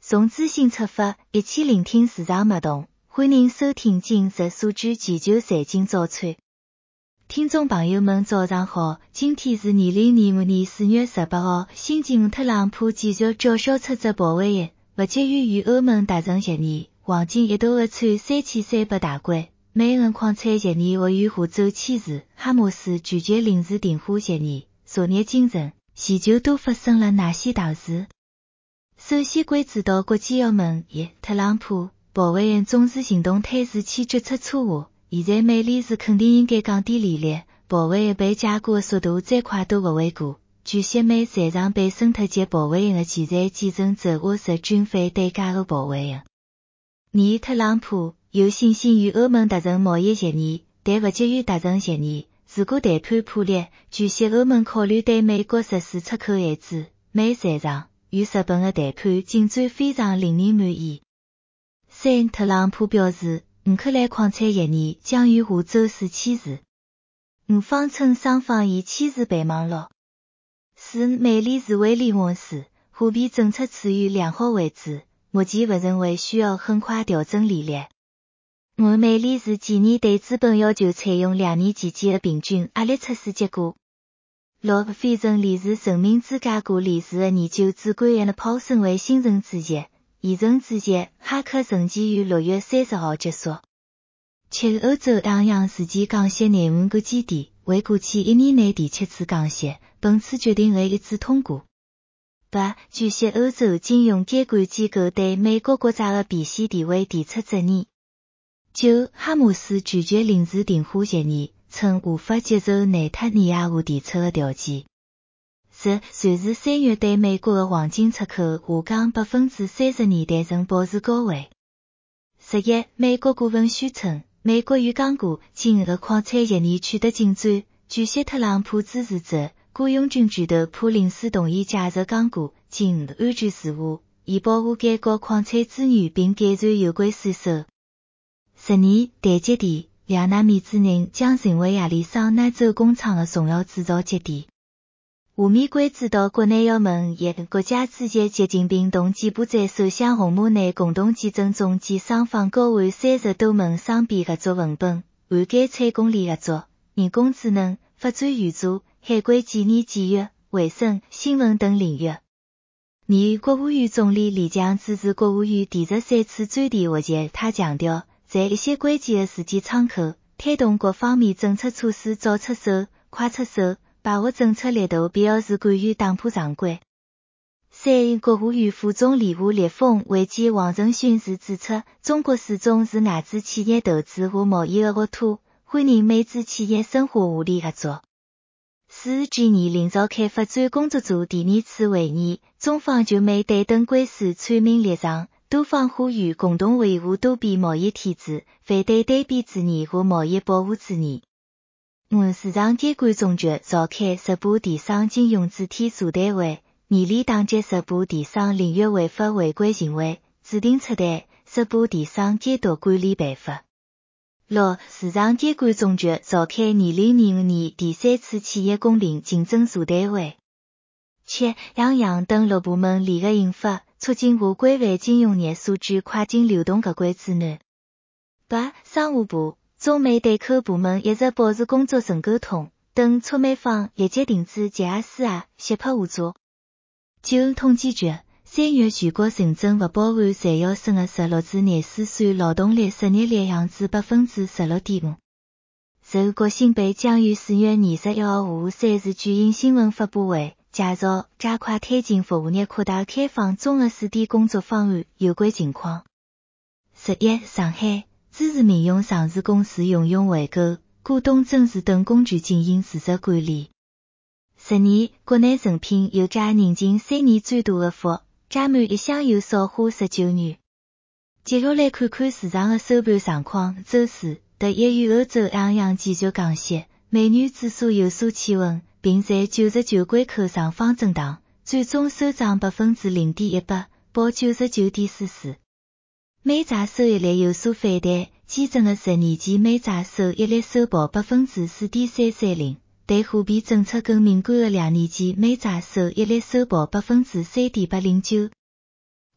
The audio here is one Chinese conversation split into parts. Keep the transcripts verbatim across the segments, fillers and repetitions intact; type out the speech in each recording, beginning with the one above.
从资讯出发，一起聆听市场脉动。欢迎收听今日数据全球财经早餐。听众朋友们早上好，今天是二零二五年四月十八号，星期五。特朗普继续叫嚣出只保卫战，不急于与欧盟达成协议，黄金一度的穿三千三百大关。美元矿产协议或于下周签署，哈马斯拒绝临时停火协议。昨日清晨，全球都发生了哪些大事？首先关注到国际澳门一，特朗普保卫战总是行动态势起决策错误，现在美联储肯定应该降低利率，保卫战被解雇的速度再快都不为过。据悉美财长被审特及保卫战的潜在继承者或是军费对价的保卫战。二，特朗普有信心与欧盟达成贸易协议，但不急于达成协议。如果谈判破裂，据悉欧盟考虑对美国实施出口限制。美财长与日本的谈判进展非常令人满意。三，特朗普表示，五克兰矿产协议将于下周四签署。五方称双方已签署备忘录。四，美联储威廉姆斯，货币政策处于良好位置，目前不认为需要很快调整利率。五，美联储建议对资本要求采用两年期间的平均压力测试结果。六，费城理事人民芝加哥理事的研究主管案抛升为新任主席，现任主席哈克任期于六月三十号结束。七，欧洲央行事件降息内涵个基点，为过去一年内第七次降息，本次决定为一致通过。八，据悉欧洲金融监管机构对美国国债的避险地位提出质疑。九，哈马斯拒绝临时停火协议，称无法接受内塔尼亚胡提出的条件。十，随着三月对美国的黄金出口下降百分之三十年代仍保持高位。十一，美国顾问宣称，美国与刚果今后的矿产协议取得进展。据悉特朗普支持者雇佣军巨头普林斯同意介入刚果今后的安全事务，以保护该国矿产资源并改善有关税收。十二，台积电两纳米制程将成为亚利桑那州工厂的重要制造节点。下面关注到国内要闻一，国家主席习近平同柬埔寨首相洪马内共同见证中建双方交换三十多门双边合作文本，涵盖采工链合作、人工智能、发展援助、海关检验检阅、卫生、新闻等领域。二，国务院总理李强支持国务院第十三次专题会议，他强调，在一些关键的时间窗口，推动各方面政策措施早出手、快出手，把握政策力度必要时敢于打破常规。三，国务院副总理吴立峰会见黄仁勋时指出，中国始终是外资企业投资和贸易的沃土，欢迎美资企业深化互利合作。四，G 二零召开发展工作组第二次会议，中方就美对等关系阐明立场，多方呼吁共同维护多边贸易体制，反对单边主义和贸易保护主义。五，市场监管总局召开十八电商金融主体座谈会，严厉打击十八电商领域违法违规行为，制定出台十八电商监督管理办法。六，市场监管总局召开二零二五年第三次企业公平竞争座谈会。七，央行等六部门联合印发促进和规范金融业数据跨境流动合规指南。八，商务部、中美对口部门一直保持工作顺沟通，等促美方立即停止吉阿斯亚协拍合作。九，统计局三月全国城镇不包含材料省的十六至廿四岁劳动力失业率降至百分之十六点五。十，国新办将于四月二十一号下午三时举行新闻发布会，介绍加快推进服务业扩大开放综合试点工作方案有关情况。十一，上海支持民用上市公司用用回购、股东增持等工具进行事实管理。十二，国内成品油价认近三年最大的幅，加满一箱油少花十九元。接下来看看市场的收盘状况。周四，十一月欧洲央行继续降息，美元指数有所企稳，并在九十九关口上方震荡，最终收涨百分之零点一八，报九十九点四四。美债收益率有所反弹，基准的十年期美债收益率收报百分之四点三三零。对货币政策更敏感的两年期美债收益率收报百分之三点八零九。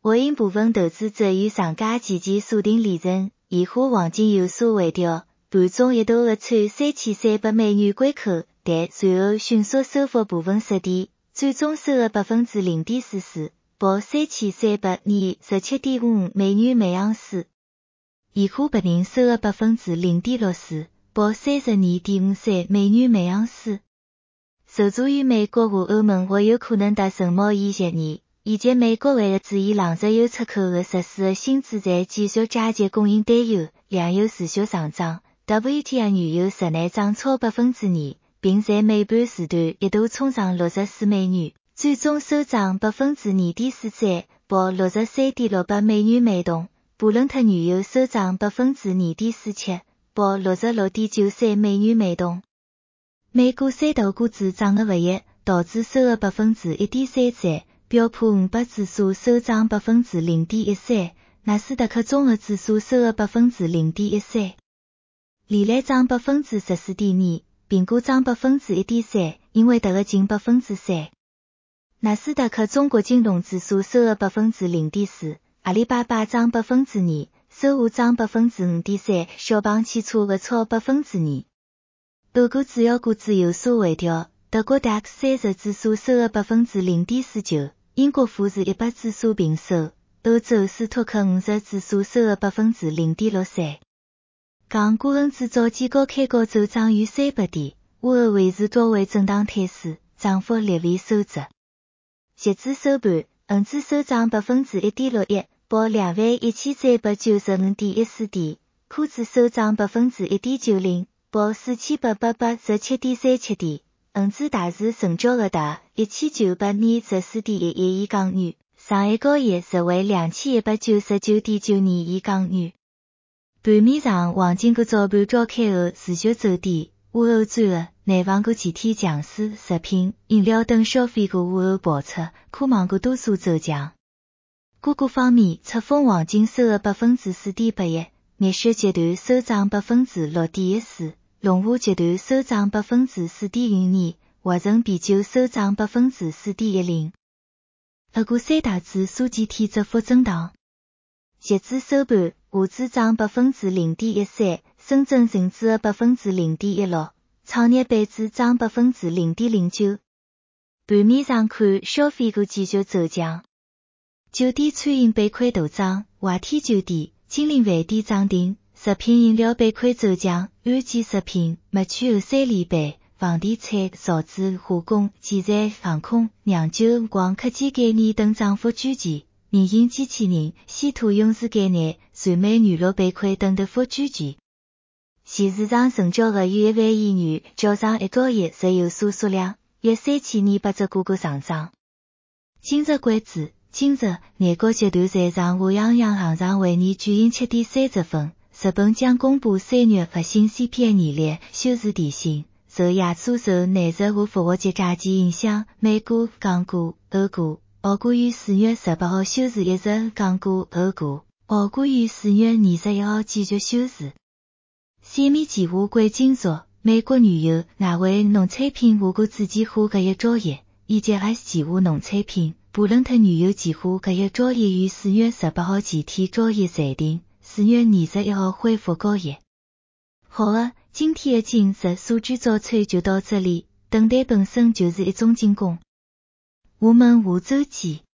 我因部分投资者与上家期间锁定利润，以花黄金有所回调，盘中一度合穿三千三百美元关口，但随后迅速收复部分失地，最终收了 百分之零点四四， 报三千三百二十七点五五美元每盎司。现货白银收了 百分之零点六四， 报三十二点五三美元每盎司。受助于美国和欧盟或有可能达成贸易协议，以及美国为了注意冷石油出口的实施的新制裁继续加剧供应担忧，粮油持续上涨。W T I 原油实内涨超 百分之二， 并在尾盘时段一度冲上六十四美元，最终收涨 百分之二点四三， 报 六十三点六八美元每桶。布伦特原油收涨 百分之二点四七， 报 六十六点九三美元每桶。美股三大股指涨个不一，道指收了 百分之一点三三， 标普五百指数收涨 百分之零点一三， 纳斯达克综合指数收了 百分之零点一三。利率涨 百分之十四点二， 苹果涨 百分之一点三， 英伟达个近 百分之三。纳斯达克中国金融指数收了 百分之零点四， 阿里巴巴涨 百分之二， 搜狐涨 百分之五点三， 小鹏汽车个超 百分之二。欧股主要股指有所回调，德国 D A X 三十指数收了 百分之零点四九， 英国富时一百指数平收，欧洲斯托克五十指数收了 百分之零点六三。港股恒指早间高开高走涨逾三百点，午后维持高位震荡态势，涨幅略微收窄。截至收盘，恒指收涨 百分之一点六一， 报两万一千三百九十五点一四点，科指收涨 百分之一点九零，报四千八百八十七点三七点，恒指大市成交额达一千九百二十四点一一亿港元，上一交易日为两千一百九十九点九二亿港元。盘面上，黄金股早盘高开后持续走低，午后转弱，内房股集体强势，食品、饮料等消费股午后爆出，科网股多数走强。个股方面，赤峰黄金收了 百分之四点八一，蜜雪集团收涨 百分之六点一四，龙华集团收涨 百分之四点五二，华晨啤酒收涨 百分之四点一零。俄股三大指数集体窄幅震荡。截至收盘，沪指涨 百分之零点一三， 深圳成指 百分之零点一六， 创业板指涨 百分之零点零九。盘面上看，消费股继续走强。酒店餐饮板块大涨，华天酒店、金陵饭店涨停，食品饮料板块走强，安吉食品、麦趣后三连板，房地产、造纸、化工、建材、航空、酿酒、光科技概念等涨幅居前。人形机器人、稀土永磁概念、传媒娱乐板块等跌幅居前。现市场成交额约一万亿元，较上一交易日有所缩量，约三千二百只个股上涨。今日关注：今日，南国集团在上海洋洋行长会议举行七点三十分，日本将公布三月核心 C P I 年率，休市提醒。受亚洲受内日和复活节假期影响，美股、港股、欧股。澳股于四月十八号休市一日，港股、欧股、澳股于四月二十一号继续休市。产业计划贵金属、美国原油、外汇农产品下个主计划隔夜交易，以及 S 计划农产品、布伦特原油计划隔夜交易于四月十八号前天交易暂停，四月二十一号恢复交易。好了，今天的今日数据早餐就到这里，等待本身就是一种进攻。我们下周见。